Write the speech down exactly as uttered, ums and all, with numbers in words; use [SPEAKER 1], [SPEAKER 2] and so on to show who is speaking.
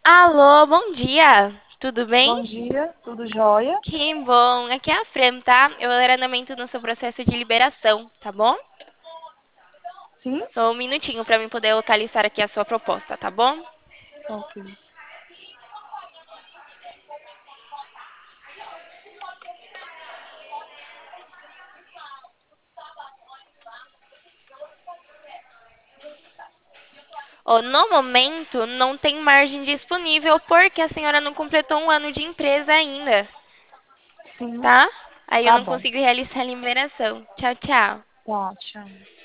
[SPEAKER 1] Alô, bom dia. Tudo bem?
[SPEAKER 2] Bom dia, tudo jóia?
[SPEAKER 1] Que bom. Aqui é a Fran, tá? Eu vou dar andamento no seu processo de liberação, tá bom?
[SPEAKER 2] Sim?
[SPEAKER 1] Só um minutinho pra mim poder localizar aqui a sua proposta, tá bom?
[SPEAKER 2] Ok.
[SPEAKER 1] Ó, no momento, não tem margem disponível porque a senhora não completou um ano de empresa ainda,
[SPEAKER 2] Sim,
[SPEAKER 1] tá? Aí eu
[SPEAKER 2] tá
[SPEAKER 1] não
[SPEAKER 2] bom.
[SPEAKER 1] consigo realizar a liberação. Tchau, tchau.
[SPEAKER 2] Tá, tchau.